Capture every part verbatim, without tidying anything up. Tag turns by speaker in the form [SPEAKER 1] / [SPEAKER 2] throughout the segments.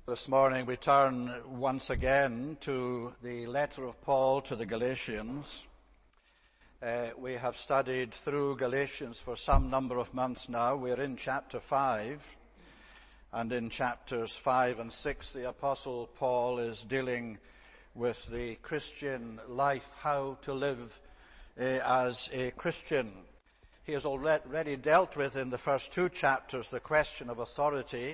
[SPEAKER 1] This morning we turn once again to the letter of Paul to the Galatians. Uh, we have studied through Galatians for some number of months now. We're in chapter five, and in chapters five and six the Apostle Paul is dealing with the Christian life, how to live uh, as a Christian. He has already dealt with in the first two chapters the question of authority.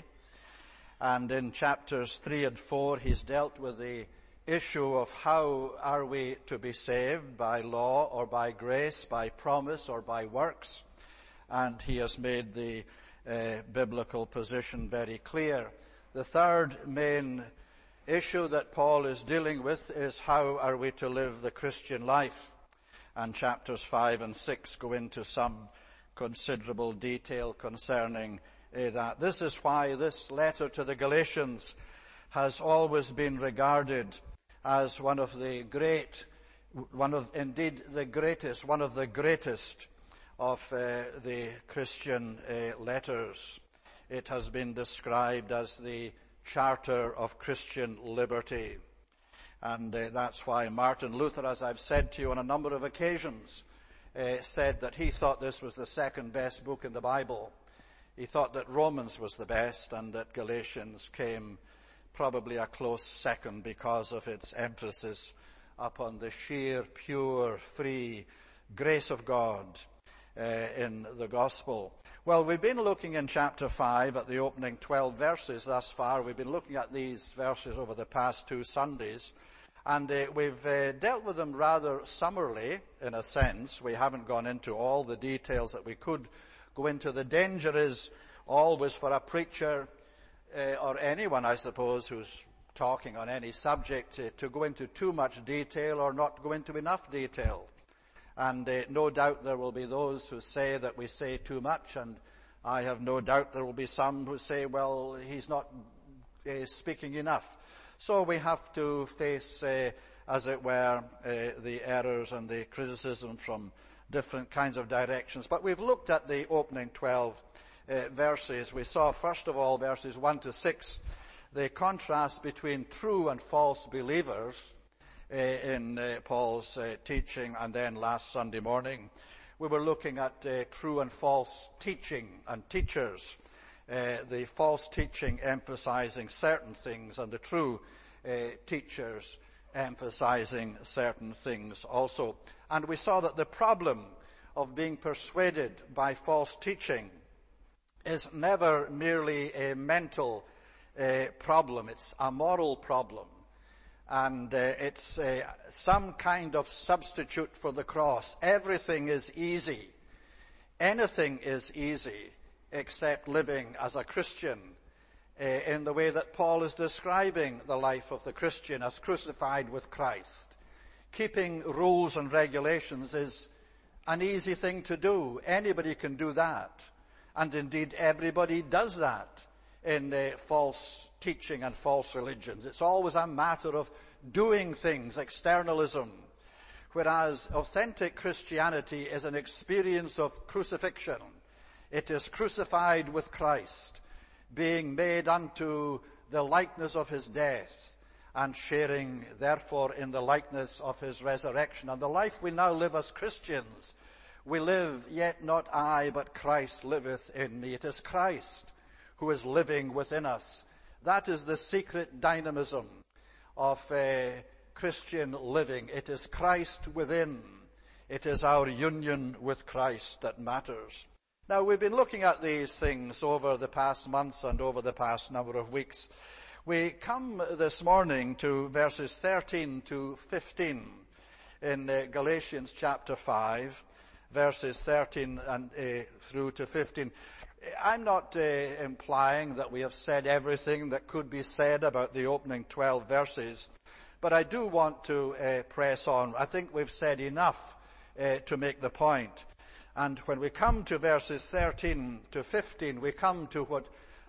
[SPEAKER 1] And in chapters three and four, he's dealt with the issue of how are we to be saved, by law or by grace, by promise or by works. And he has made the uh, biblical position very clear. The third main issue that Paul is dealing with is how are we to live the Christian life. And chapters five and six go into some considerable detail concerning that. This is why this letter to the Galatians has always been regarded as one of the great, one of, indeed the greatest, one of the greatest of uh, the Christian uh, letters. It has been described as the charter of Christian liberty. And uh, that's why Martin Luther, as I've said to you on a number of occasions, uh, said that he thought this was the second best book in the Bible. He thought that Romans was the best and that Galatians came probably a close second because of its emphasis upon the sheer, pure, free grace of God uh, in the gospel. Well, we've been looking in chapter five at the opening twelve verses thus far. We've been looking at these verses over the past two Sundays, and uh, we've uh, dealt with them rather summarily in a sense. We haven't gone into all the details that we could go into. The danger is always for a preacher uh, or anyone, I suppose, who's talking on any subject uh, to go into too much detail or not go into enough detail. And uh, no doubt there will be those who say that we say too much, and I have no doubt there will be some who say, well, he's not uh, speaking enough. So we have to face, uh, as it were, uh, the errors and the criticism from different kinds of directions. But we've looked at the opening twelve uh, verses. We saw, first of all, verses one to six, the contrast between true and false believers uh, in uh, Paul's uh, teaching. And then last Sunday morning, we were looking at uh, true and false teaching and teachers. Uh, the false teaching emphasizing certain things, and the true uh, teachers emphasizing certain things also. And we saw that the problem of being persuaded by false teaching is never merely a mental uh, problem. It's a moral problem. And uh, it's uh, some kind of substitute for the cross. Everything is easy. Anything is easy except living as a Christian uh, in the way that Paul is describing the life of the Christian as crucified with Christ. Keeping rules and regulations is an easy thing to do. Anybody can do that. And indeed, everybody does that in uh, false teaching and false religions. It's always a matter of doing things, externalism. Whereas authentic Christianity is an experience of crucifixion. It is crucified with Christ, being made unto the likeness of his death, and sharing, therefore, in the likeness of his resurrection. And the life we now live as Christians, we live, yet not I, but Christ liveth in me. It is Christ who is living within us. That is the secret dynamism of uh, Christian living. It is Christ within. It is our union with Christ that matters. Now, we've been looking at these things over the past months and over the past number of weeks. We come this morning to verses thirteen to fifteen in uh, Galatians chapter five, verses thirteen and uh, through to fifteen. I'm not uh, implying that we have said everything that could be said about the opening twelve verses, but I do want to uh, press on. I think we've said enough uh, to make the point. And when we come to verses thirteen to fifteen, we come to what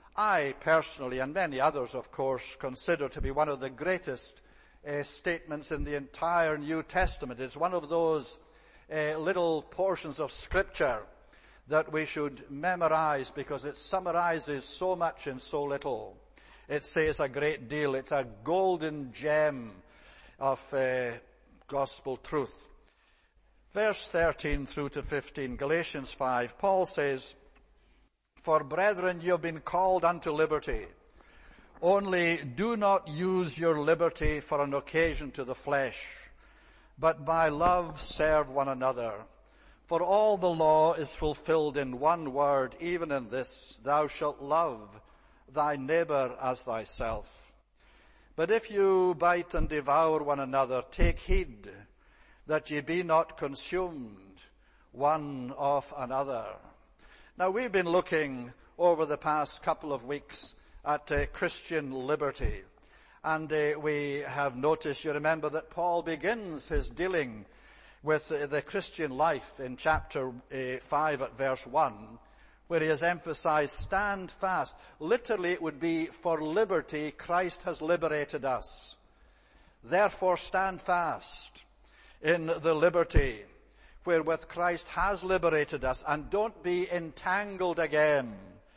[SPEAKER 1] I personally, and many others of course, consider to be one of the greatest uh, statements in the entire New Testament. It's one of those uh, little portions of Scripture that we should memorize because it summarizes so much in so little. it says a great deal. It's a golden gem of uh, gospel truth. Verse thirteen through to fifteen, Galatians five, Paul says, "For brethren, you have been called unto liberty. Only do not use your liberty for an occasion to the flesh, but by love serve one another. For all the law is fulfilled in one word, even in this, thou shalt love thy neighbor as thyself. But if you bite and devour one another, take heed that ye be not consumed one of another." Now, we've been looking over the past couple of weeks at uh, Christian liberty. And uh, we have noticed, you remember, that Paul begins his dealing with uh, the Christian life in chapter uh, five at verse one, where he has emphasized, stand fast. Literally, it would be, for liberty Christ has liberated us. Therefore, stand fast in the liberty wherewith Christ has liberated us, and don't be entangled again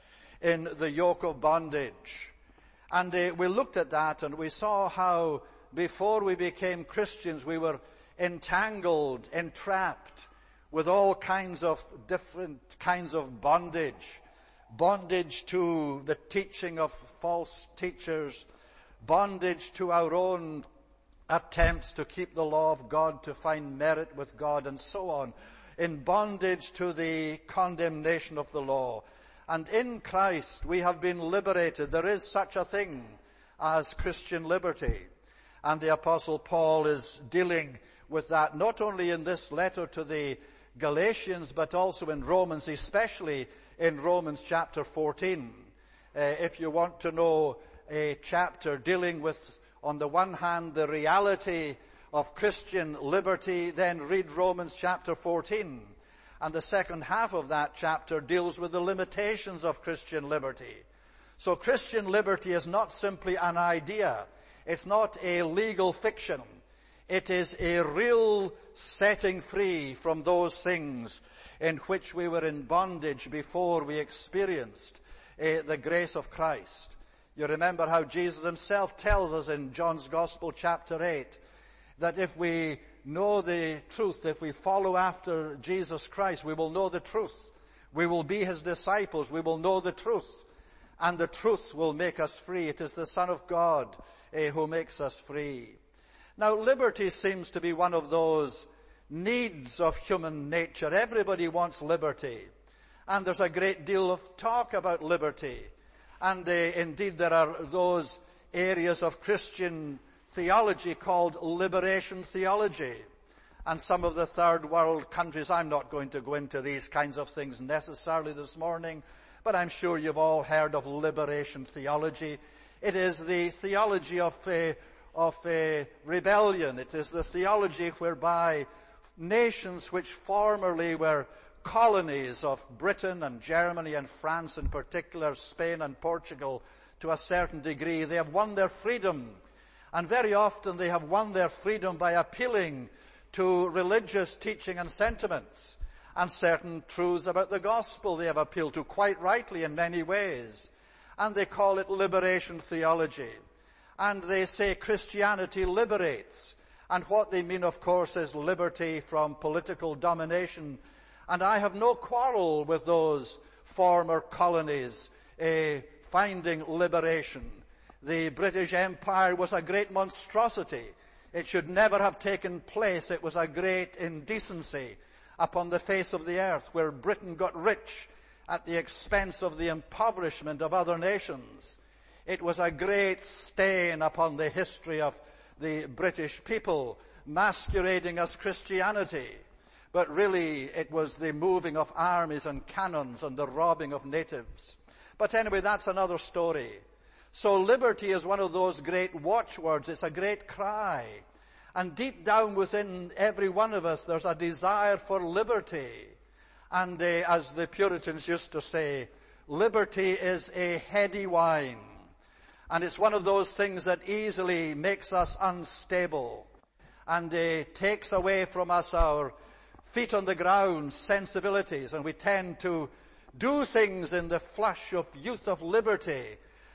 [SPEAKER 1] in the yoke of bondage. And uh, we looked at that, and we saw how before we became Christians we were entangled, entrapped with all kinds of different kinds of bondage. Bondage to the teaching of false teachers, bondage to our own attempts to keep the law of God, to find merit with God, and so on, in bondage to the condemnation of the law. And in Christ we have been liberated. There is such a thing as Christian liberty. And the Apostle Paul is dealing with that, not only in this letter to the Galatians, but also in Romans, especially in Romans chapter fourteen. Uh, if you want to know a chapter dealing with, on the one hand, the reality of Christian liberty, then read Romans chapter fourteen. And the second half of that chapter deals with the limitations of Christian liberty. So Christian liberty is not simply an idea. It's not a legal fiction. It is a real setting free from those things in which we were in bondage before we experienced uh, the grace of Christ. You remember how Jesus himself tells us in John's Gospel chapter eight that if we know the truth, if we follow after Jesus Christ, we will know the truth. We will be his disciples. We will know the truth. And the truth will make us free. It is the Son of God uh, who makes us free. Now, liberty seems to be one of those needs of human nature. Everybody wants liberty. And there's a great deal of talk about liberty. And uh, indeed there are those areas of Christian theology called liberation theology. And some of the third world countries, I'm not going to go into these kinds of things necessarily this morning, but I'm sure you've all heard of liberation theology. It is the theology of uh, of uh, rebellion. It is the theology whereby nations which formerly were colonies of Britain and Germany and France in particular, Spain and Portugal to a certain degree, they have won their freedom. And very often they have won their freedom by appealing to religious teaching and sentiments and certain truths about the gospel they have appealed to, quite rightly in many ways. And they call it liberation theology. And they say Christianity liberates. And what they mean, of course, is liberty from political domination. And I have no quarrel with those former colonies uh, finding liberation. The British Empire was a great monstrosity. It should never have taken place. It was a great indecency upon the face of the earth, where Britain got rich at the expense of the impoverishment of other nations. It was a great stain upon the history of the British people, masquerading as Christianity. But really, it was the moving of armies and cannons and the robbing of natives. But anyway, that's another story. So liberty is one of those great watchwords. It's a great cry. And deep down within every one of us, there's a desire for liberty. And uh, as the Puritans used to say, liberty is a heady wine. And it's one of those things that easily makes us unstable and uh, takes away from us our feet on the ground sensibilities. And we tend to do things in the flush of youth of liberty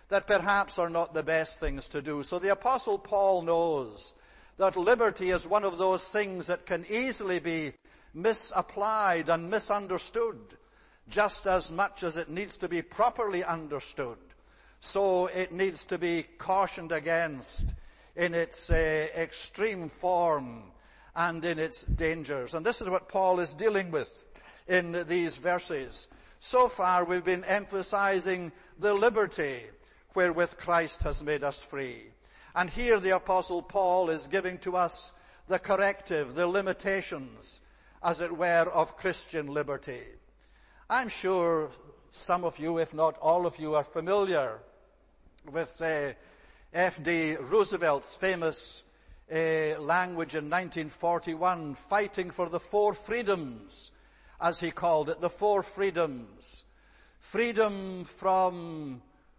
[SPEAKER 1] that perhaps are not the best things to do. So the Apostle Paul knows that liberty is one of those things that can easily be misapplied and misunderstood, just as much as it needs to be properly understood. So it needs to be cautioned against in its uh, extreme form and in its dangers. And this is what Paul is dealing with in these verses. So far we've been emphasizing the liberty wherewith Christ has made us free. And here the Apostle Paul is giving to us the corrective, the limitations, as it were, of Christian liberty. I'm sure some of you, if not all of you, are familiar with uh, F D Roosevelt's famous uh, language in nineteen forty-one, fighting for the four freedoms, as he called it, the four freedoms. Freedom from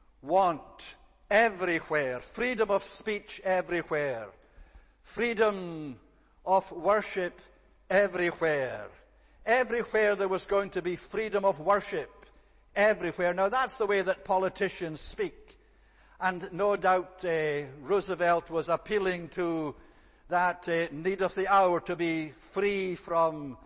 [SPEAKER 1] want everywhere, freedom of speech everywhere, freedom of worship everywhere. Everywhere there was going to be freedom of worship, everywhere. Now that's the way that politicians speak. And no doubt uh, Roosevelt was appealing to that uh, need of the hour to be free from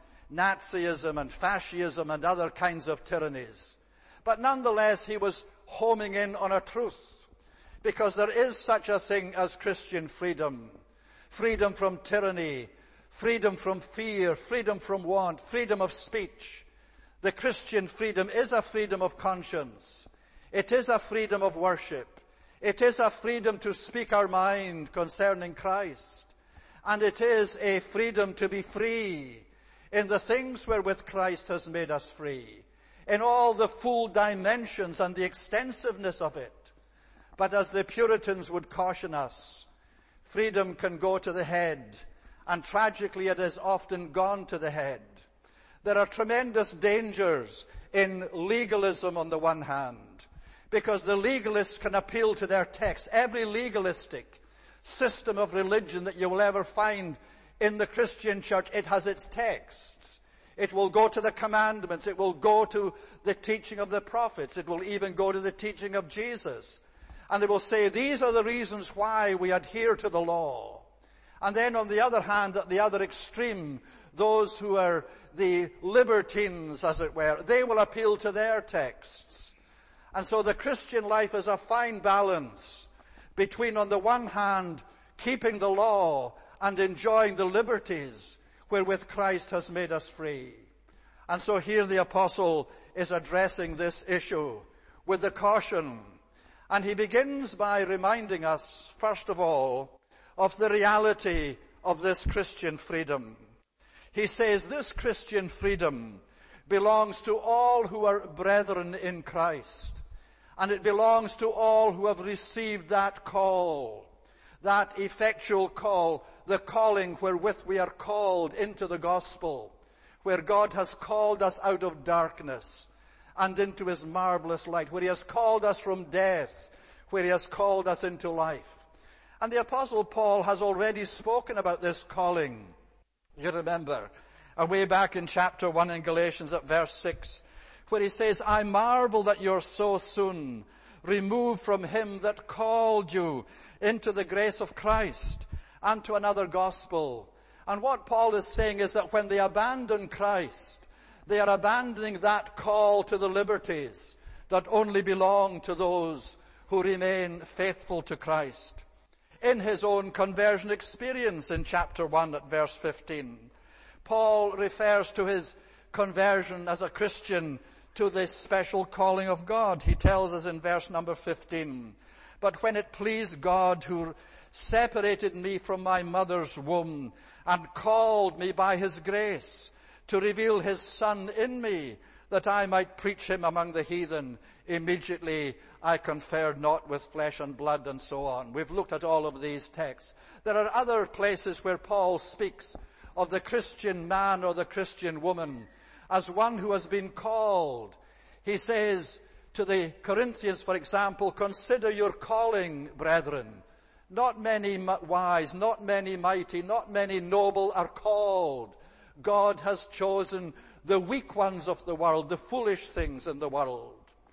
[SPEAKER 1] Nazism and fascism and other kinds of tyrannies. But nonetheless, he was homing in on a truth, because there is such a thing as Christian freedom. Freedom from tyranny, freedom from fear, freedom from want, freedom of speech. The Christian freedom is a freedom of conscience. It is a freedom of worship. It is a freedom to speak our mind concerning Christ. And it is a freedom to be free in the things wherewith Christ has made us free, in all the full dimensions and the extensiveness of it. But as the Puritans would caution us, freedom can go to the head, and tragically it has often gone to the head. There are tremendous dangers in legalism on the one hand, because the legalists can appeal to their text. Every legalistic system of religion that you will ever find in the Christian church, it has its texts. It will go to the commandments. It will go to the teaching of the prophets. It will even go to the teaching of Jesus. And they will say, these are the reasons why we adhere to the law. And then on the other hand, at the other extreme, those who are the libertines, as it were, they will appeal to their texts. And so the Christian life is a fine balance between, on the one hand, keeping the law and enjoying the liberties wherewith Christ has made us free. And so here the apostle is addressing this issue with the caution. And he begins by reminding us, first of all, of the reality of this Christian freedom. He says this Christian freedom belongs to all who are brethren in Christ. And it belongs to all who have received that call, that effectual call, the calling wherewith we are called into the gospel, where God has called us out of darkness and into his marvelous light, where he has called us from death, where he has called us into life. And the Apostle Paul has already spoken about this calling. You remember, way back in chapter one in Galatians at verse six, where he says, I marvel that you're so soon removed from him that called you into the grace of Christ and to another gospel. And what Paul is saying is that when they abandon Christ, they are abandoning that call to the liberties that only belong to those who remain faithful to Christ. In his own conversion experience in chapter one at verse fifteen, Paul refers to his conversion as a Christian to this special calling of God. He tells us in verse number fifteen, but when it pleased God who separated me from my mother's womb and called me by his grace to reveal his Son in me, that I might preach him among the heathen, immediately I conferred not with flesh and blood, and so on. We've looked at all of these texts. There are other places where Paul speaks of the Christian man or the Christian woman as one who has been called. He says to the Corinthians, for example, consider your calling, brethren. Not many wise, not many mighty, not many noble are called. God has chosen the weak ones of the world, the foolish things in the world.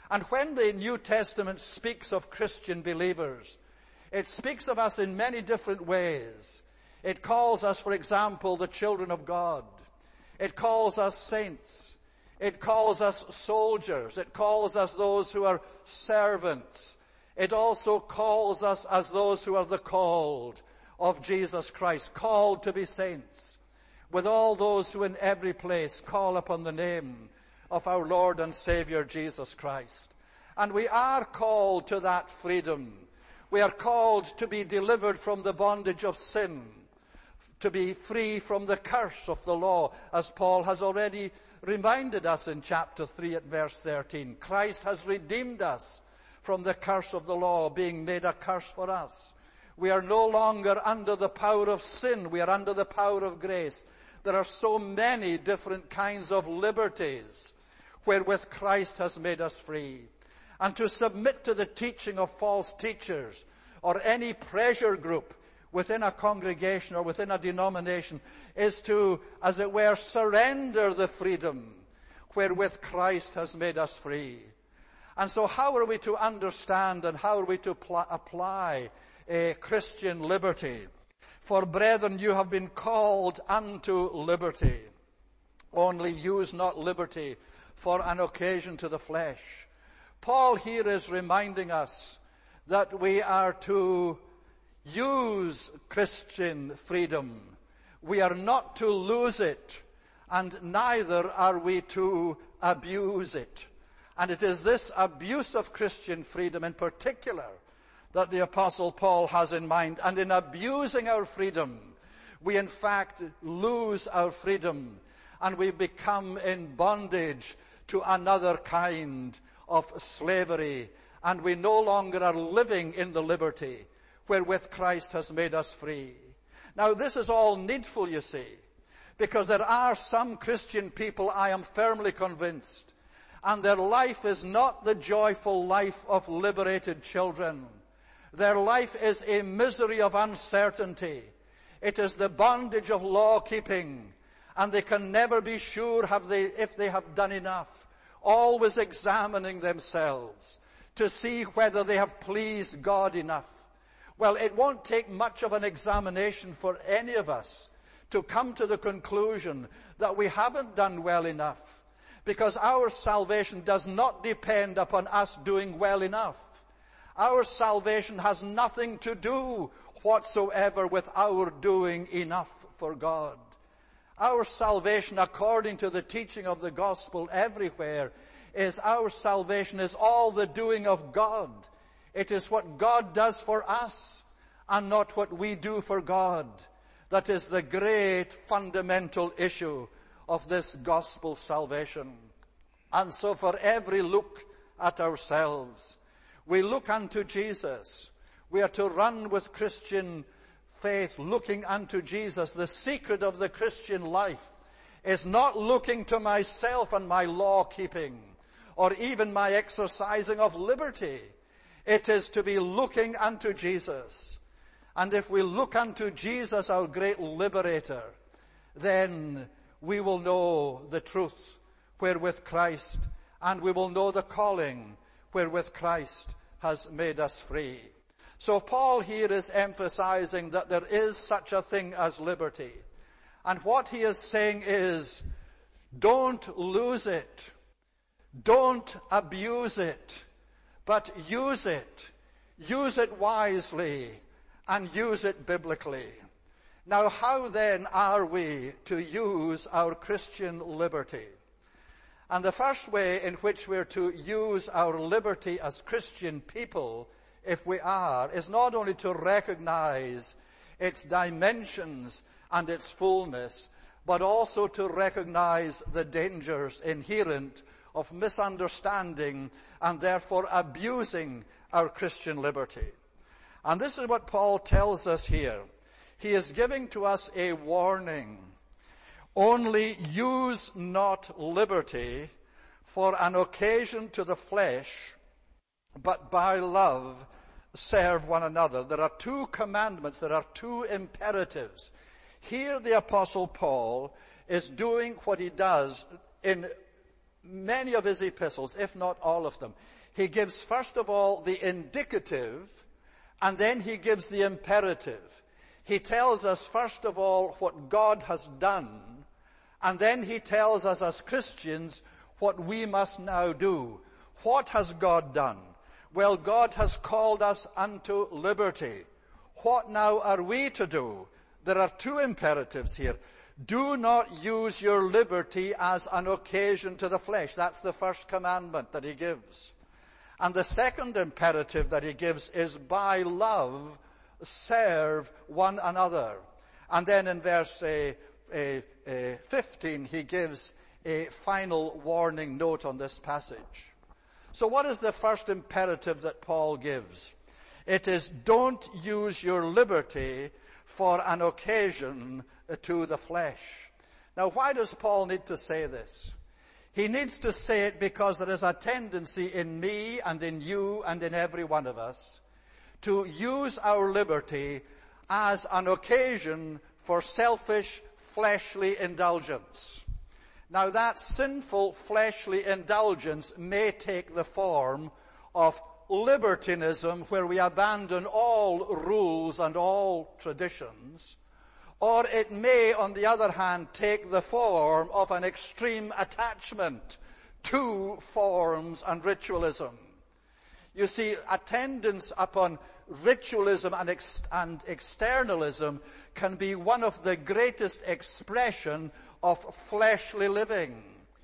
[SPEAKER 1] And when the New Testament speaks of Christian believers, it speaks of us in many different ways. It calls us, for example, the children of God. It calls us saints. It calls us soldiers. It calls us those who are servants. It also calls us as those who are the called of Jesus Christ, called to be saints, with all those who in every place call upon the name of our Lord and Savior Jesus Christ. And we are called to that freedom. We are called to be delivered from the bondage of sin, to be free from the curse of the law, as Paul has already reminded us in chapter three at verse thirteen. Christ has redeemed us from the curse of the law, being made a curse for us. We are no longer under the power of sin. We are under the power of grace. There are so many different kinds of liberties wherewith Christ has made us free. And to submit to the teaching of false teachers or any pressure group within a congregation or within a denomination is to, as it were, surrender the freedom wherewith Christ has made us free. And so how are we to understand and how are we to pl- apply a Christian liberty? For brethren, you have been called unto liberty. Only use not liberty for an occasion to the flesh. Paul here is reminding us that we are to use Christian freedom. We are not to lose it, and neither are we to abuse it. And it is this abuse of Christian freedom in particular that the Apostle Paul has in mind. And in abusing our freedom, we in fact lose our freedom and we become in bondage to another kind of slavery. And we no longer are living in the liberty wherewith Christ has made us free. Now this is all needful, you see, because there are some Christian people, I am firmly convinced, and their life is not the joyful life of liberated children. Their life is a misery of uncertainty. It is the bondage of law-keeping, and they can never be sure have they, if they have done enough, always examining themselves to see whether they have pleased God enough. Well, it won't take much of an examination for any of us to come to the conclusion that we haven't done well enough, because our salvation does not depend upon us doing well enough. Our salvation has nothing to do whatsoever with our doing enough for God. Our salvation, according to the teaching of the gospel everywhere, is our salvation is all the doing of God. It is what God does for us and not what we do for God. That is the great fundamental issue of this gospel salvation. And so for every look at ourselves, we look unto Jesus. We are to run with Christian faith, looking unto Jesus. The secret of the Christian life is not looking to myself and my law-keeping, or even my exercising of liberty. It is to be looking unto Jesus. And if we look unto Jesus, our great liberator, then we will know the truth wherewith Christ, and we will know the calling wherewith Christ has made us free. So Paul here is emphasizing that there is such a thing as liberty. And what he is saying is, don't lose it. Don't abuse it. But use it. Use it wisely and use it biblically. Now, how then are we to use our Christian liberty? And the first way in which we're to use our liberty as Christian people, if we are, is not only to recognize its dimensions and its fullness, but also to recognize the dangers inherent of misunderstanding and therefore abusing our Christian liberty. And this is what Paul tells us here. He is giving to us a warning. Only use not liberty for an occasion to the flesh, but by love serve one another. There are two commandments, there are two imperatives. Here the Apostle Paul is doing what he does in many of his epistles, if not all of them. he gives first of all the indicative, and then he gives the imperative. He tells us first of all what God has done, and then he tells us as Christians what we must now do. What has God done? Well, God has called us unto liberty. What now are we to do? There are two imperatives here. Do not use your liberty as an occasion to the flesh. That's the first commandment that he gives. And the second imperative that he gives is by love, serve one another. And then in verse uh, uh, uh, fifteen, he gives a final warning note on this passage. So what is the first imperative that Paul gives? It is, don't use your liberty for an occasion to the flesh. Now, why does Paul need to say this? He needs to say it because there is a tendency in me and in you and in every one of us to use our liberty as an occasion for selfish, fleshly indulgence. Now, that sinful fleshly indulgence may take the form of libertinism, where we abandon all rules and all traditions, or it may, on the other hand, take the form of an extreme attachment to forms and ritualism. You see, attendance upon ritualism and, ex- and externalism can be one of the greatest expression of fleshly living.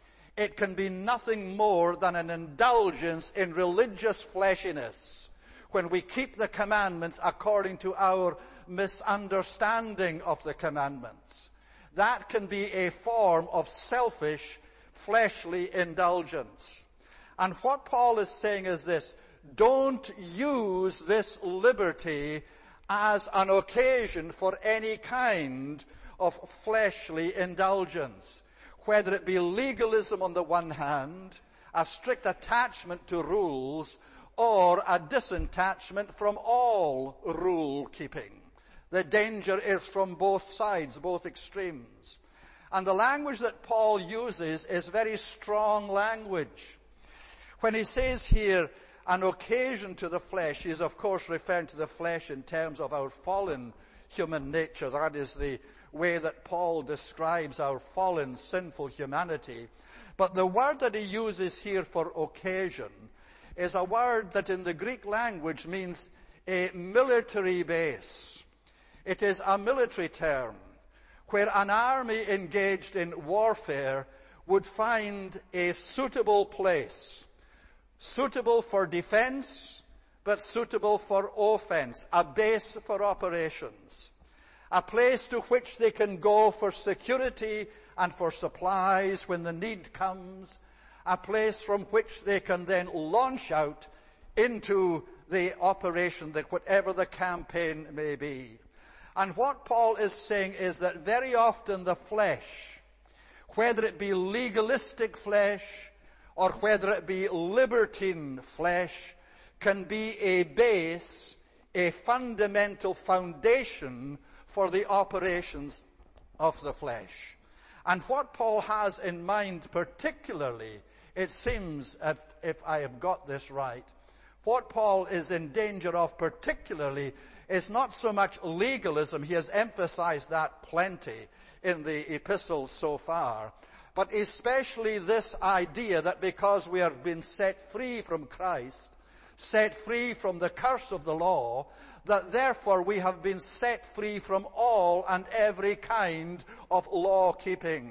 [SPEAKER 1] It can be nothing more than an indulgence in religious fleshiness when we keep the commandments according to our misunderstanding of the commandments. That can be a form of selfish, fleshly indulgence. And what Paul is saying is this: don't use this liberty as an occasion for any kind of fleshly indulgence, whether it be legalism on the one hand, a strict attachment to rules, or a disattachment from all rule-keeping. The danger is from both sides, both extremes. And the language that Paul uses is very strong language. When he says here, an occasion to the flesh, he is of course referring to the flesh in terms of our fallen human nature. That is the way that Paul describes our fallen, sinful humanity. But the word that he uses here for occasion is a word that in the Greek language means a military base. It is a military term where an army engaged in warfare would find a suitable place, suitable for defense, but suitable for offense, a base for operations, a place to which they can go for security and for supplies when the need comes, a place from which they can then launch out into the operation, that whatever the campaign may be. And what Paul is saying is that very often the flesh, whether it be legalistic flesh or whether it be libertine flesh, can be a base, a fundamental foundation for the operations of the flesh. And what Paul has in mind particularly, it seems, if, if I have got this right, what Paul is in danger of particularly is not so much legalism. He has emphasized that plenty in the epistle so far. But especially this idea that because we have been set free from Christ, set free from the curse of the law, that therefore we have been set free from all and every kind of law-keeping.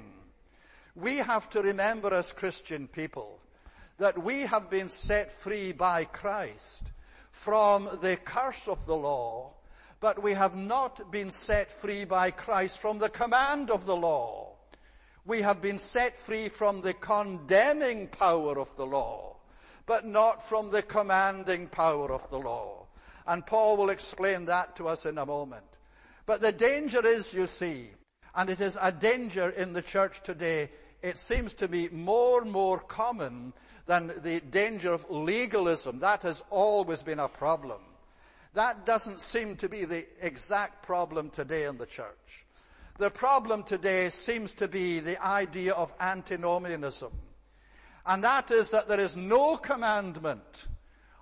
[SPEAKER 1] We have to remember as Christian people that we have been set free by Christ from the curse of the law, but we have not been set free by Christ from the command of the law. We have been set free from the condemning power of the law, but not from the commanding power of the law. And Paul will explain that to us in a moment. But the danger is, you see, and it is a danger in the church today, it seems to be more and more common than the danger of legalism. That has always been a problem. That doesn't seem to be the exact problem today in the church. The problem today seems to be the idea of antinomianism. And that is that there is no commandment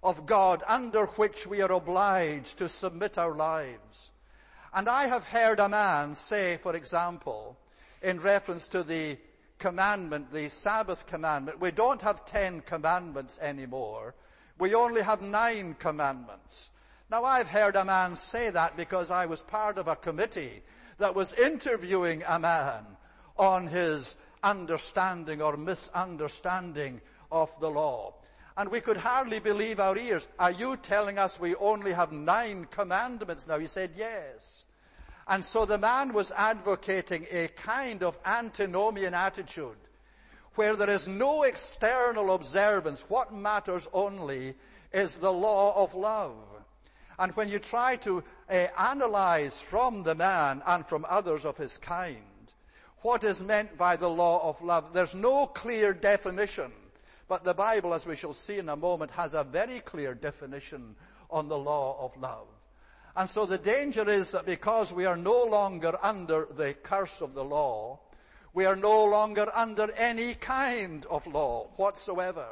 [SPEAKER 1] of God under which we are obliged to submit our lives. And I have heard a man say, for example, in reference to the commandment, the Sabbath commandment, we don't have ten commandments anymore. We only have nine commandments. Now, I've heard a man say that because I was part of a committee that was interviewing a man on his understanding or misunderstanding of the law. And we could hardly believe our ears. Are you telling us we only have nine commandments now? He said, yes. And so the man was advocating a kind of antinomian attitude where there is no external observance. What matters only is the law of love. And when you try to uh, analyze from the man and from others of his kind what is meant by the law of love, there's no clear definition. But the Bible, as we shall see in a moment, has a very clear definition on the law of love. And so the danger is that because we are no longer under the curse of the law, we are no longer under any kind of law whatsoever.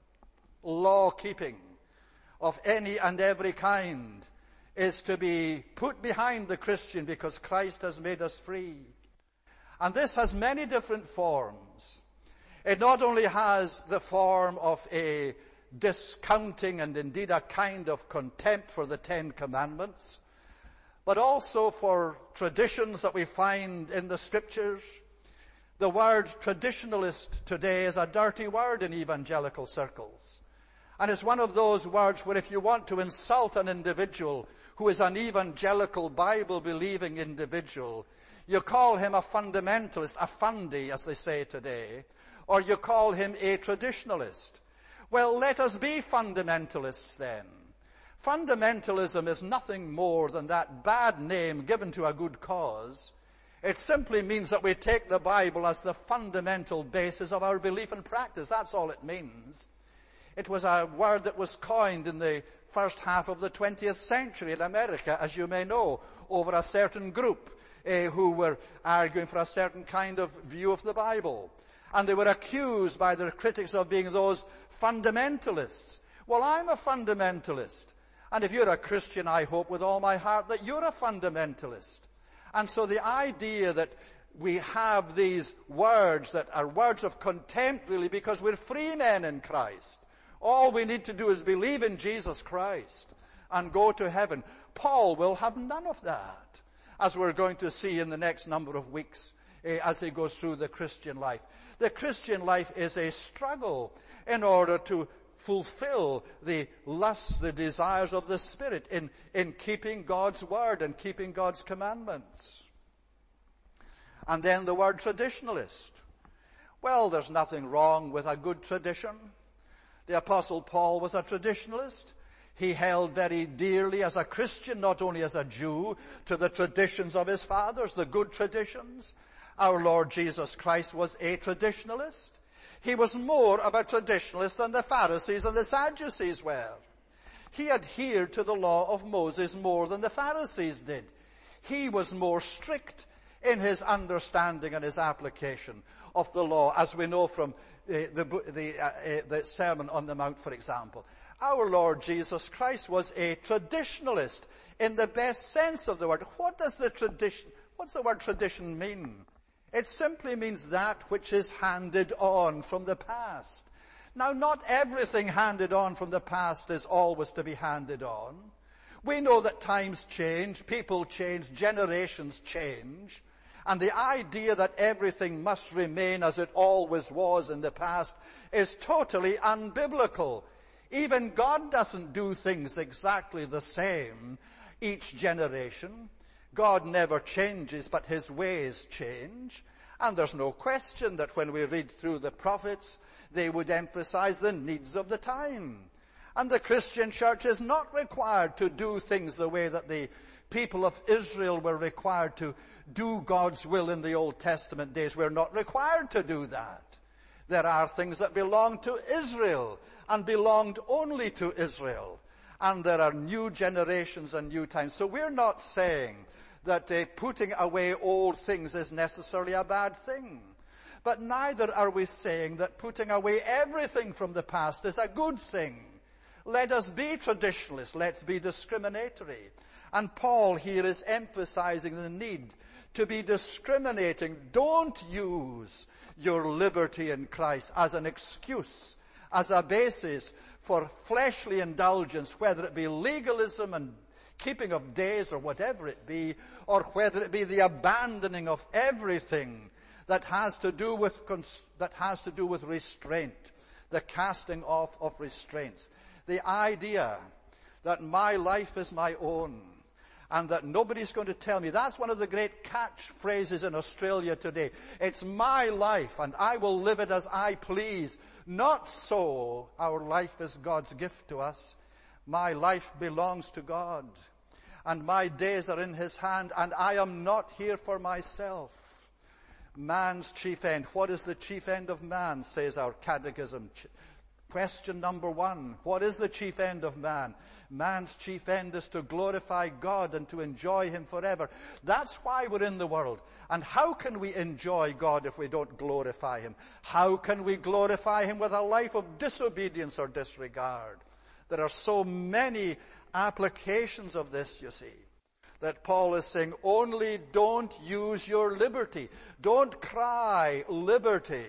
[SPEAKER 1] Law-keeping of any and every kind is to be put behind the Christian because Christ has made us free. And this has many different forms. It not only has the form of a discounting and indeed a kind of contempt for the Ten Commandments, but also for traditions that we find in the Scriptures. The word traditionalist today is a dirty word in evangelical circles. And it's one of those words where if you want to insult an individual who is an evangelical, Bible-believing individual, you call him a fundamentalist, a fundy, as they say today, or you call him a traditionalist. Well, let us be fundamentalists then. Fundamentalism is nothing more than that bad name given to a good cause. It simply means that we take the Bible as the fundamental basis of our belief and practice. That's all it means. It was a word that was coined in the first half of the twentieth century in America, as you may know, over a certain group uh, who were arguing for a certain kind of view of the Bible. And they were accused by their critics of being those fundamentalists. Well, I'm a fundamentalist. And if you're a Christian, I hope with all my heart that you're a fundamentalist. And so the idea that we have these words that are words of contempt, really, because we're free men in Christ. All we need to do is believe in Jesus Christ and go to heaven. Paul will have none of that, as we're going to see in the next number of weeks eh, as he goes through the Christian life. The Christian life is a struggle in order to fulfill the lusts, the desires of the Spirit in, in keeping God's word and keeping God's commandments. And then the word traditionalist. Well, there's nothing wrong with a good tradition. The Apostle Paul was a traditionalist. He held very dearly as a Christian, not only as a Jew, to the traditions of his fathers, the good traditions. Our Lord Jesus Christ was a traditionalist. He was more of a traditionalist than the Pharisees and the Sadducees were. He adhered to the law of Moses more than the Pharisees did. He was more strict in his understanding and his application of the law, as we know from uh, the, the, uh, uh, the Sermon on the Mount, for example. Our Lord Jesus Christ was a traditionalist in the best sense of the word. What does the tradition, what's the word tradition mean? It simply means that which is handed on from the past. Now, not everything handed on from the past is always to be handed on. We know that times change, people change, generations change. And the idea that everything must remain as it always was in the past is totally unbiblical. Even God doesn't do things exactly the same each generation. God never changes, but his ways change. And there's no question that when we read through the prophets, they would emphasize the needs of the time. And the Christian church is not required to do things the way that the people of Israel were required to do God's will in the Old Testament days. We're not required to do that. There are things that belong to Israel and belonged only to Israel. And there are new generations and new times. So we're not saying that uh, putting away old things is necessarily a bad thing. But neither are we saying that putting away everything from the past is a good thing. Let us be traditionalists. Let's be discriminatory. And Paul here is emphasizing the need to be discriminating. Don't use your liberty in Christ as an excuse, as a basis for fleshly indulgence, whether it be legalism and keeping of days or whatever it be, or whether it be the abandoning of everything that has to do with that has to do with restraint, the casting off of restraints. The idea that my life is my own and that nobody's going to tell me. That's one of the great catchphrases in Australia today. It's my life and I will live it as I please. Not so. Our life is God's gift to us. My life belongs to God, and my days are in His hand, and I am not here for myself. Man's chief end. What is the chief end of man, says our catechism. Question number one. What is the chief end of man? Man's chief end is to glorify God and to enjoy Him forever. That's why we're in the world. And how can we enjoy God if we don't glorify Him? How can we glorify Him with a life of disobedience or disregard? There are so many applications of this, you see, that Paul is saying, only don't use your liberty. Don't cry liberty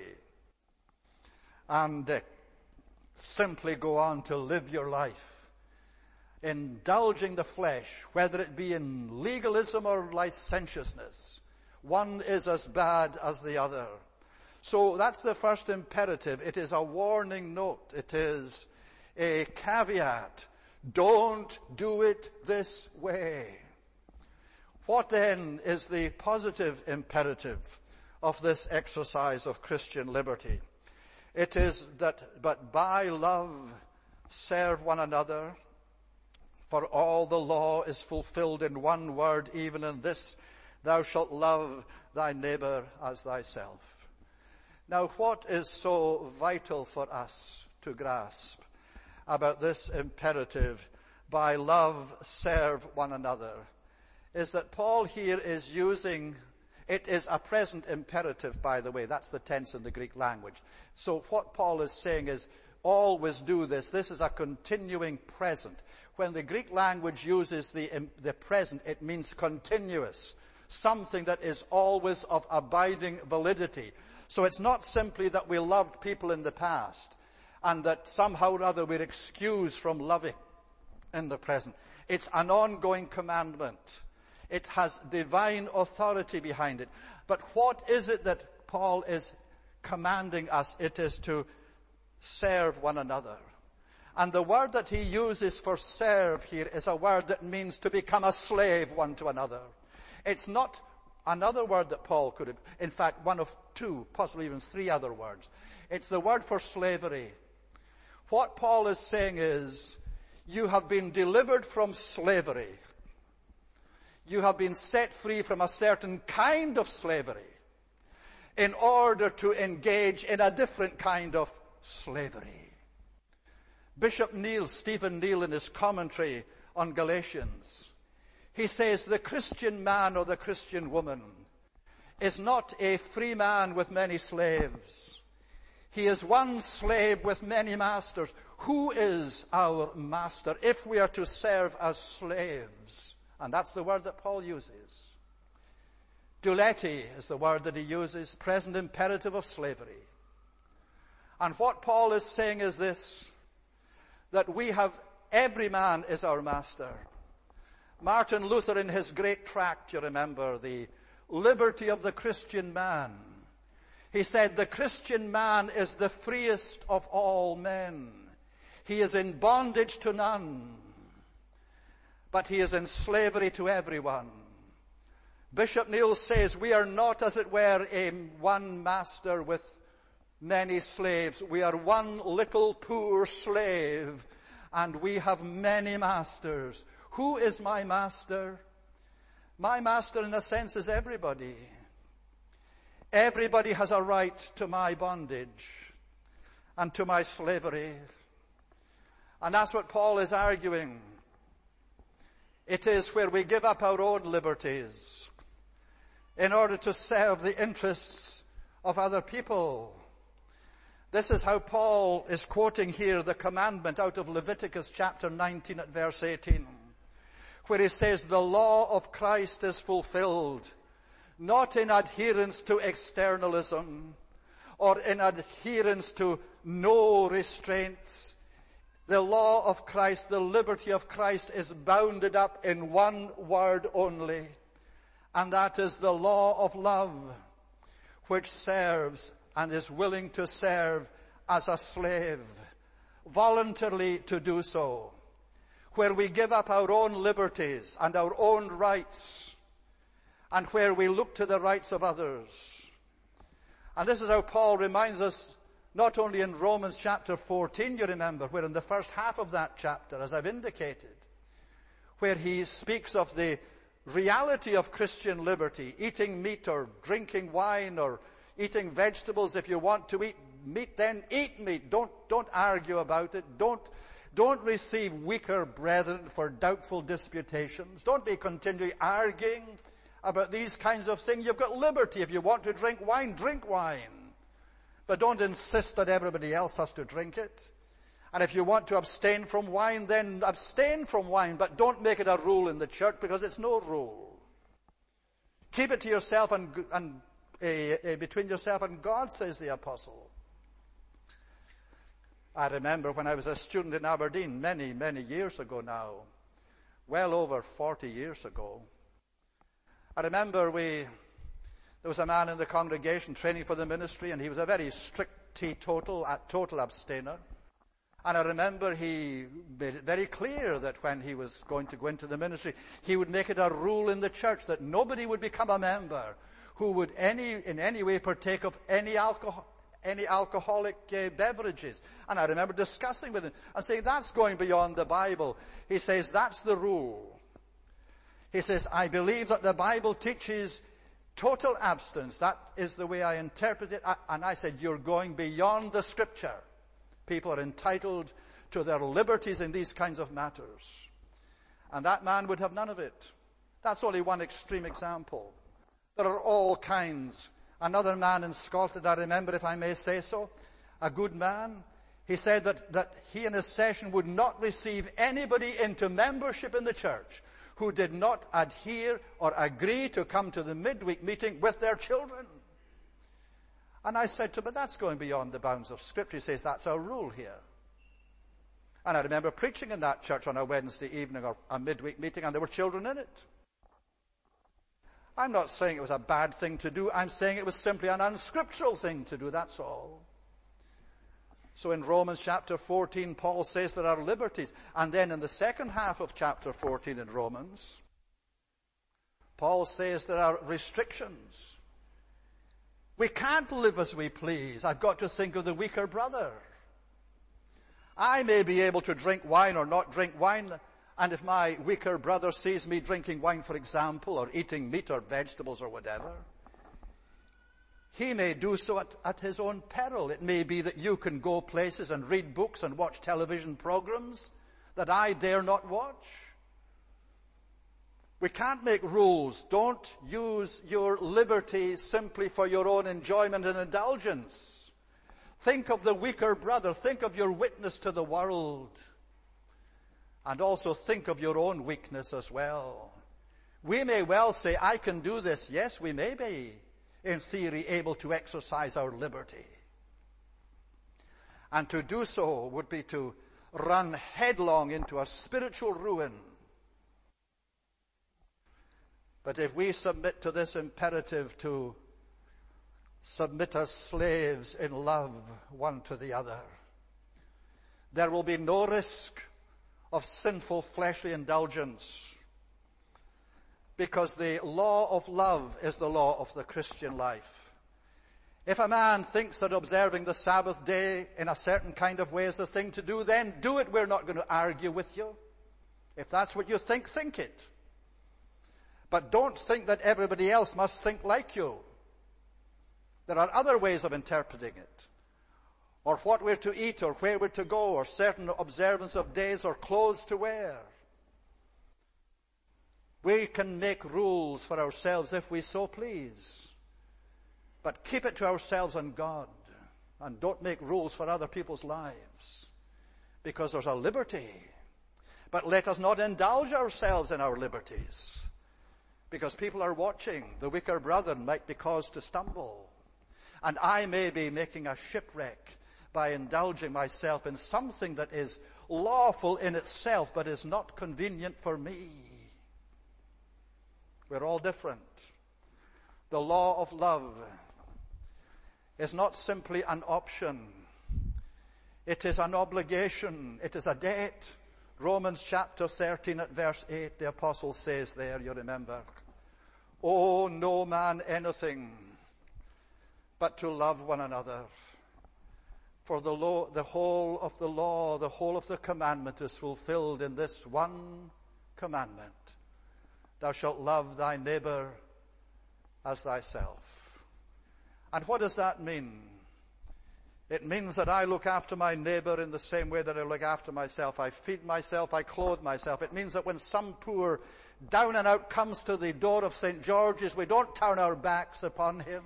[SPEAKER 1] and uh, simply go on to live your life, indulging the flesh, whether it be in legalism or licentiousness. One is as bad as the other. So that's the first imperative. It is a warning note. It is a caveat. Don't do it this way. What then is the positive imperative of this exercise of Christian liberty? It is that, but by love serve one another, for all the law is fulfilled in one word, even in this, thou shalt love thy neighbor as thyself. Now, what is so vital for us to grasp about this imperative, by love serve one another, is that Paul here is using, it is a present imperative, by the way. That's the tense in the Greek language. So what Paul is saying is, always do this. This is a continuing present. When the Greek language uses the, the present, it means continuous. Something that is always of abiding validity. So it's not simply that we loved people in the past and that somehow or other we're excused from loving in the present. It's an ongoing commandment. It has divine authority behind it. But what is it that Paul is commanding us? It is to serve one another. And the word that he uses for serve here is a word that means to become a slave one to another. It's not another word that Paul could have, in fact, one of two, possibly even three other words. It's the word for slavery. What Paul is saying is, you have been delivered from slavery. You have been set free from a certain kind of slavery in order to engage in a different kind of slavery. Bishop Neil, Stephen Neil, in his commentary on Galatians, he says the Christian man or the Christian woman is not a free man with many slaves. He is one slave with many masters. Who is our master if we are to serve as slaves? And that's the word that Paul uses. Douleti is the word that he uses, present imperative of slavery. And what Paul is saying is this, that we have, every man is our master. Martin Luther, in his great tract, you remember, the liberty of the Christian man, he said, the Christian man is the freest of all men. He is in bondage to none, but he is in slavery to everyone. Bishop Neil says, we are not, as it were, a one master with many slaves. We are one little poor slave, and we have many masters. Who is my master? My master, in a sense, is everybody. Everybody has a right to my bondage and to my slavery. And that's what Paul is arguing. It is where we give up our own liberties in order to serve the interests of other people This is how Paul is quoting here the commandment out of Leviticus chapter nineteen at verse eighteen, where he says, the law of Christ is fulfilled, not in adherence to externalism or in adherence to no restraints. The law of Christ, the liberty of Christ, is bounded up in one word only, and that is the law of love, which serves and is willing to serve as a slave, voluntarily to do so, where we give up our own liberties and our own rights, and where we look to the rights of others. And this is how Paul reminds us, not only in Romans chapter fourteen, you remember, where in the first half of that chapter, as I've indicated, where he speaks of the reality of Christian liberty, eating meat or drinking wine or eating vegetables. If you want to eat meat, then eat meat. Don't, don't argue about it. Don't, don't receive weaker brethren for doubtful disputations. Don't be continually arguing about these kinds of things. You've got liberty. If you want to drink wine, drink wine. But don't insist that everybody else has to drink it. And if you want to abstain from wine, then abstain from wine. But don't make it a rule in the church, because it's no rule. Keep it to yourself and, and uh, uh, between yourself and God, says the apostle. I remember when I was a student in Aberdeen many, many years ago now, well over forty years ago. I remember we, there was a man in the congregation training for the ministry, and he was a very strict teetotal, a total abstainer. And I remember he made it very clear that when he was going to go into the ministry, he would make it a rule in the church that nobody would become a member who would any, in any way partake of any alcohol, any alcoholic uh, beverages. And I remember discussing with him and saying, that's going beyond the Bible. He says, that's the rule. He says, I believe that the Bible teaches total abstinence. That is the way I interpret it. And I said, you're going beyond the Scripture. People are entitled to their liberties in these kinds of matters. And that man would have none of it. That's only one extreme example. There are all kinds. Another man in Scotland, I remember, if I may say so, a good man, he said that, that he in his session would not receive anybody into membership in the church who did not adhere or agree to come to the midweek meeting with their children. And I said to him, but that's going beyond the bounds of Scripture. He says, that's our rule here. And I remember preaching in that church on a Wednesday evening or a midweek meeting, and there were children in it. I'm not saying it was a bad thing to do. I'm saying it was simply an unscriptural thing to do, that's all. So in Romans chapter fourteen, Paul says there are liberties. And then in the second half of chapter fourteen in Romans, Paul says there are restrictions. We can't live as we please. I've got to think of the weaker brother. I may be able to drink wine or not drink wine, and if my weaker brother sees me drinking wine, for example, or eating meat or vegetables or whatever, he may do so at, at his own peril. It may be that you can go places and read books and watch television programs that I dare not watch. We can't make rules. Don't use your liberty simply for your own enjoyment and indulgence. Think of the weaker brother. Think of your witness to the world. And also think of your own weakness as well. We may well say, I can do this. Yes, we may be, in theory, able to exercise our liberty. And to do so would be to run headlong into a spiritual ruin. But if we submit to this imperative to submit as slaves in love one to the other, there will be no risk of sinful fleshly indulgence, because the law of love is the law of the Christian life. If a man thinks that observing the Sabbath day in a certain kind of way is the thing to do, then do it. We're not going to argue with you. If that's what you think, think it. But don't think that everybody else must think like you. There are other ways of interpreting it. Or what we're to eat, or where we're to go, or certain observance of days, or clothes to wear. We can make rules for ourselves if we so please. But keep it to ourselves and God. and don't make rules for other people's lives, because there's a liberty. But let us not indulge ourselves in our liberties, because people are watching. The weaker brethren might be caused to stumble, and I may be making a shipwreck by indulging myself in something that is lawful in itself, but is not convenient for me. We're all different. The law of love is not simply an option. It is an obligation. It is a debt. Romans chapter thirteen at verse eight, the apostle says there, you remember, "Owe no man anything but to love one another. For the, law, the whole of the law, the whole of the commandment is fulfilled in this one commandment. Thou shalt love thy neighbor as thyself." And what does that mean? It means that I look after my neighbor in the same way that I look after myself. I feed myself, I clothe myself. It means that when some poor down and out comes to the door of Saint George's, we don't turn our backs upon him.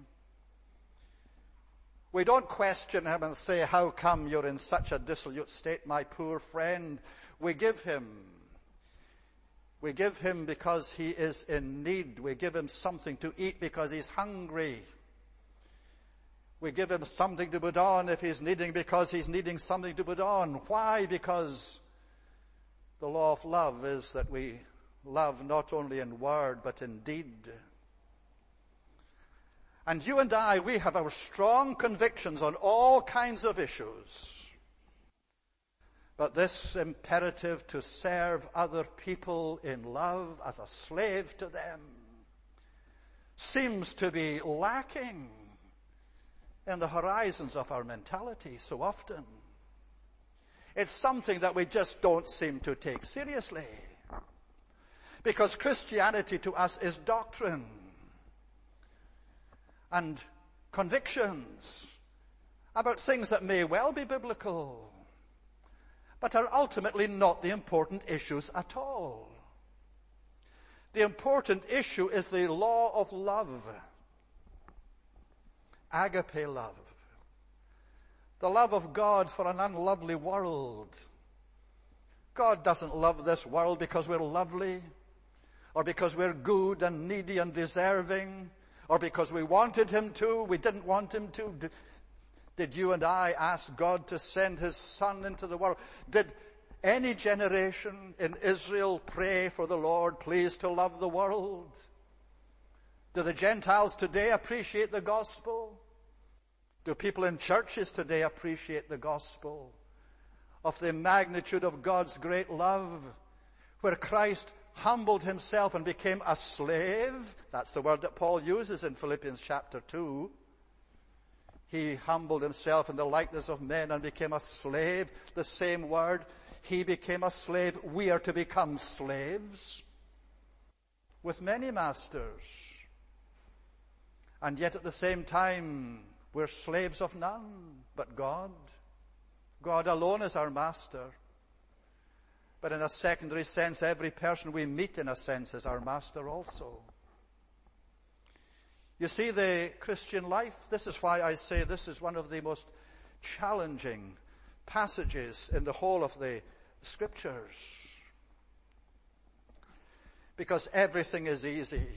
[SPEAKER 1] We don't question him and say, "How come you're in such a dissolute state, my poor friend?" We give him. We give him because he is in need. We give him something to eat because he's hungry. We give him something to put on if he's needing, because he's needing something to put on. Why? Because the law of love is that we love not only in word but in deed. And you and I, we have our strong convictions on all kinds of issues. But this imperative to serve other people in love as a slave to them seems to be lacking in the horizons of our mentality so often. It's something that we just don't seem to take seriously, because Christianity to us is doctrine and convictions about things that may well be biblical, but are ultimately not the important issues at all. The important issue is the law of love. Agape love. The love of God for an unlovely world. God doesn't love this world because we're lovely, or because we're good and needy and deserving, or because we wanted him to. We didn't want him to. Did, did you and I ask God to send his Son into the world? Did any generation in Israel pray for the Lord, please to love the world? Do the Gentiles today appreciate the gospel? Do people in churches today appreciate the gospel of the magnitude of God's great love, where Christ humbled himself and became a slave? That's the word that Paul uses in Philippians chapter two. He humbled himself in the likeness of men and became a slave. The same word. He became a slave. We are to become slaves with many masters. And yet at the same time, we're slaves of none but God. God alone is our master. But in a secondary sense, every person we meet, in a sense, is our master also. You see, the Christian life, this is why I say this is one of the most challenging passages in the whole of the Scriptures. Because everything is easy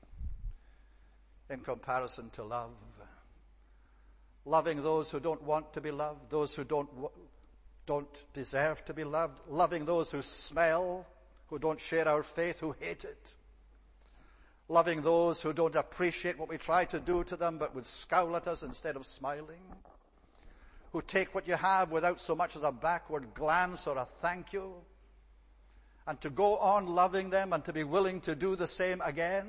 [SPEAKER 1] in comparison to love. Loving those who don't want to be loved, those who don't don't deserve to be loved, loving those who smell, who don't share our faith, who hate it, loving those who don't appreciate what we try to do to them but would scowl at us instead of smiling, who take what you have without so much as a backward glance or a thank you, and to go on loving them and to be willing to do the same again.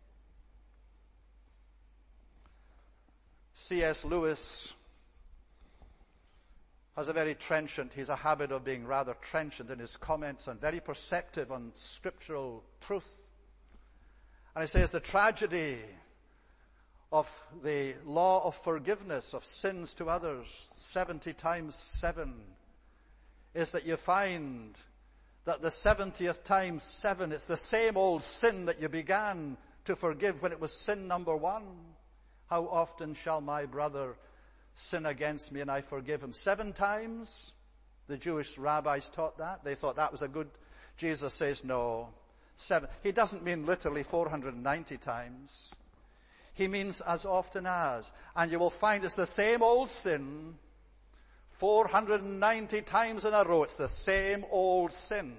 [SPEAKER 1] C S Lewis has a very trenchant, he's a habit of being rather trenchant in his comments and very perceptive on scriptural truth. And he says the tragedy of the law of forgiveness of sins to others, seventy times seven, is that you find that the seventieth time seven, it's the same old sin that you began to forgive when it was sin number one. How often shall my brother sin against me and I forgive him. Seven times? The Jewish rabbis taught that. They thought that was a good... Jesus says no. Seven. He doesn't mean literally four hundred ninety times. He means as often as. And you will find it's the same old sin four hundred ninety times in a row. It's the same old sin.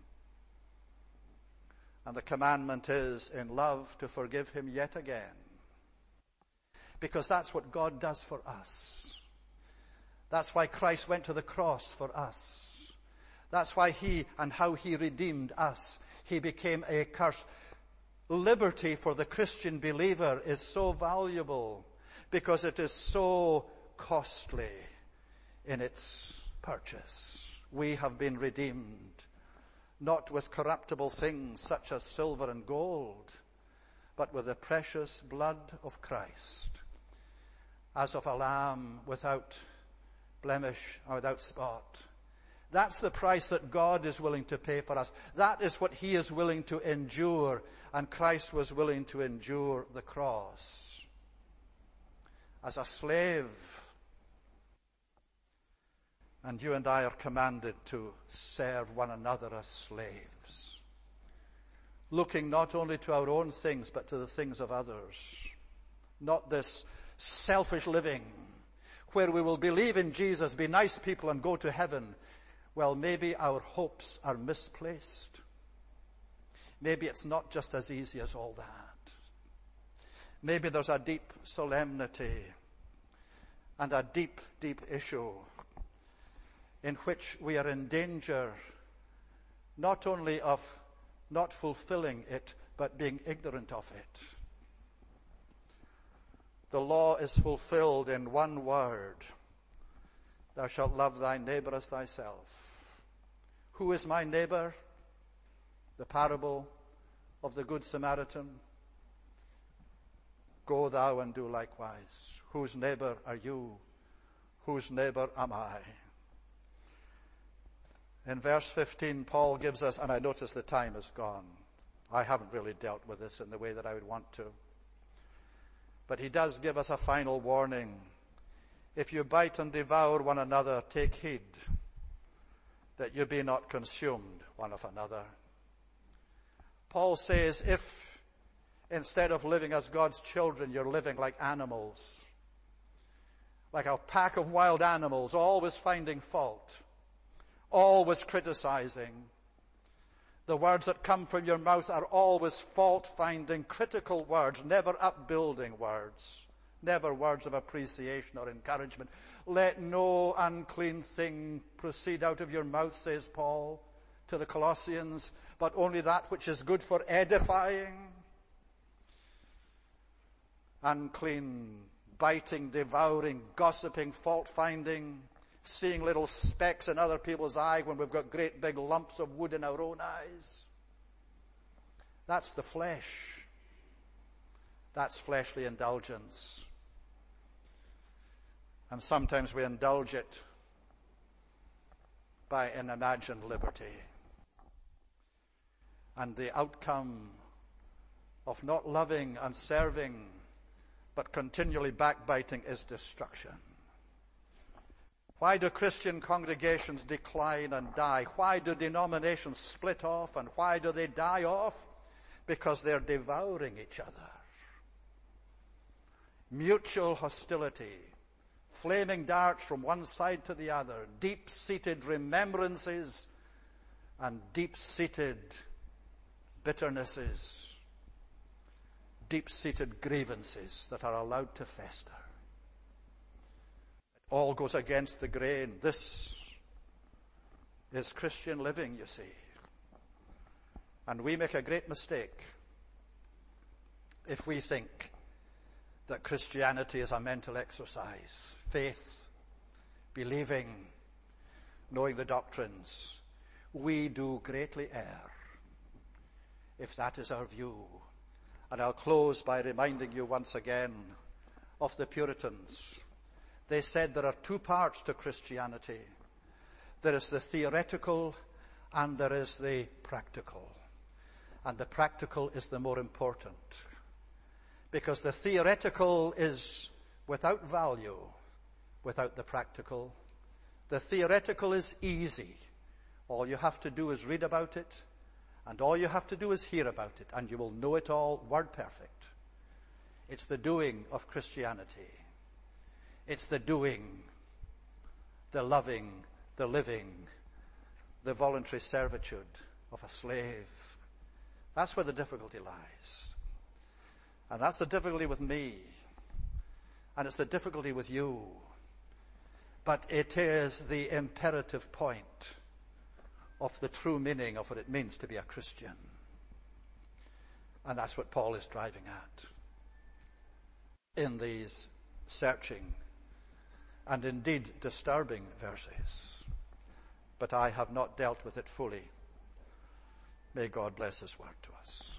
[SPEAKER 1] And the commandment is, in love, to forgive him yet again. Because that's what God does for us. That's why Christ went to the cross for us. That's why he and how he redeemed us. He became a curse. Liberty for the Christian believer is so valuable because it is so costly in its purchase. We have been redeemed, not with corruptible things such as silver and gold, but with the precious blood of Christ, as of a lamb without blemish or without spot. That's the price that God is willing to pay for us. That is what he is willing to endure, and Christ was willing to endure the cross. As a slave, and you and I are commanded to serve one another as slaves, looking not only to our own things, but to the things of others. Not this selfish living, where we will believe in Jesus, be nice people, and go to heaven. Well, maybe our hopes are misplaced. Maybe it's not just as easy as all that. Maybe there's a deep solemnity and a deep, deep issue in which we are in danger not only of not fulfilling it, but being ignorant of it. The law is fulfilled in one word: thou shalt love thy neighbor as thyself. Who is my neighbor? The parable of the Good Samaritan. Go thou and do likewise. Whose neighbor are you? Whose neighbor am I? In verse fifteen, Paul gives us, and I notice the time is gone. I haven't really dealt with this in the way that I would want to. But he does give us a final warning. If you bite and devour one another, take heed that you be not consumed one of another. Paul says, if instead of living as God's children, you're living like animals, like a pack of wild animals, always finding fault, always criticizing, the words that come from your mouth are always fault-finding, critical words, never upbuilding words, never words of appreciation or encouragement. Let no unclean thing proceed out of your mouth, says Paul to the Colossians, but only that which is good for edifying. Unclean, biting, devouring, gossiping, fault-finding, seeing little specks in other people's eye when we've got great big lumps of wood in our own eyes. That's the flesh. That's fleshly indulgence. And sometimes we indulge it by an imagined liberty. And the outcome of not loving and serving, but continually backbiting, is destruction. Why do Christian congregations decline and die? Why do denominations split off, and why do they die off? Because they're devouring each other. Mutual hostility, flaming darts from one side to the other, deep-seated remembrances and deep-seated bitternesses, deep-seated grievances that are allowed to fester. It all goes against the grain. This is Christian living, you see. And we make a great mistake if we think that Christianity is a mental exercise. Faith, believing, knowing the doctrines. We do greatly err if that is our view. And I'll close by reminding you once again of the Puritans. They said there are two parts to Christianity. There is the theoretical and there is the practical. And the practical is the more important. Because the theoretical is without value without the practical. The theoretical is easy. All you have to do is read about it, and all you have to do is hear about it, and you will know it all word perfect. It's the doing of Christianity. It's the doing, the loving, the living, the voluntary servitude of a slave. That's where the difficulty lies. And that's the difficulty with me. And it's the difficulty with you. But it is the imperative point of the true meaning of what it means to be a Christian. And that's what Paul is driving at in these searching and indeed disturbing verses. But I have not dealt with it fully. May God bless his word to us.